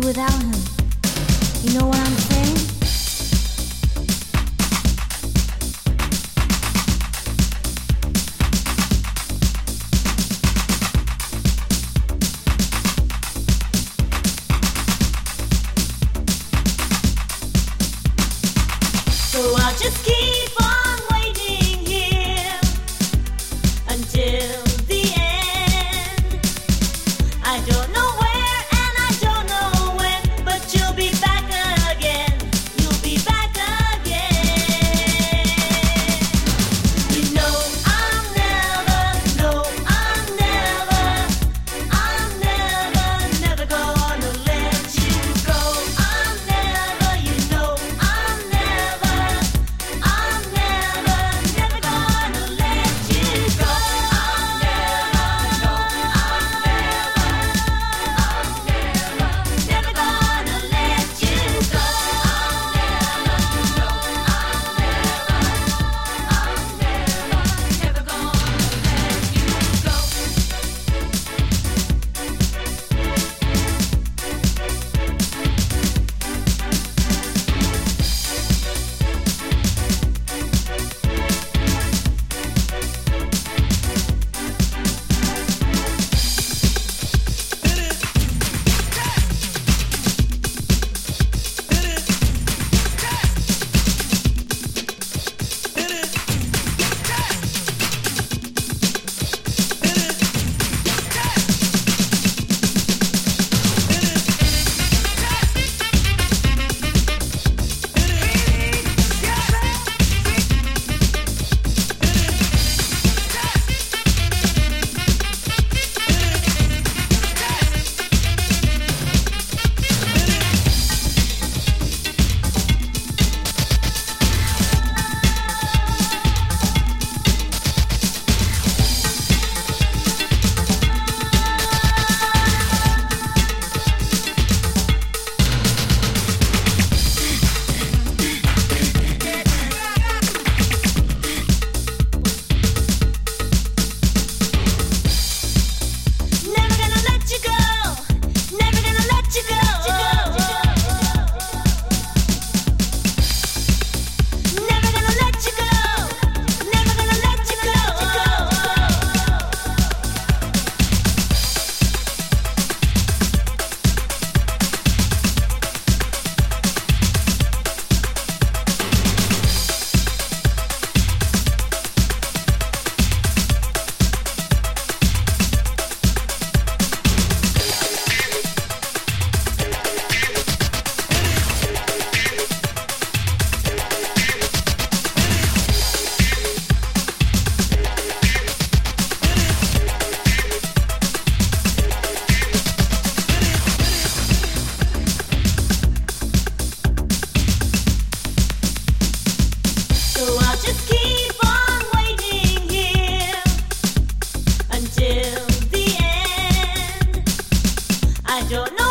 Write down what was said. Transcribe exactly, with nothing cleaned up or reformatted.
without him. You know what I'm saying? So I'll just keep on waiting here until the end. I don't know where and I don't know when, but you'll be back again. You'll be back again. You know I'm never, no, I'm never, I'm never, never gonna let you go. I'm never, you know I'm never, I'm never, never gonna let you go. I'm never, no, I'm never, I'm never, never gonna let you go. I'm never, no, I'm never, I'm never, never gonna let you go. Never gonna let you go. Never gonna let you go. Never gonna let you go. Never gonna let you go. So I'll just keep on waiting here until the end. I don't know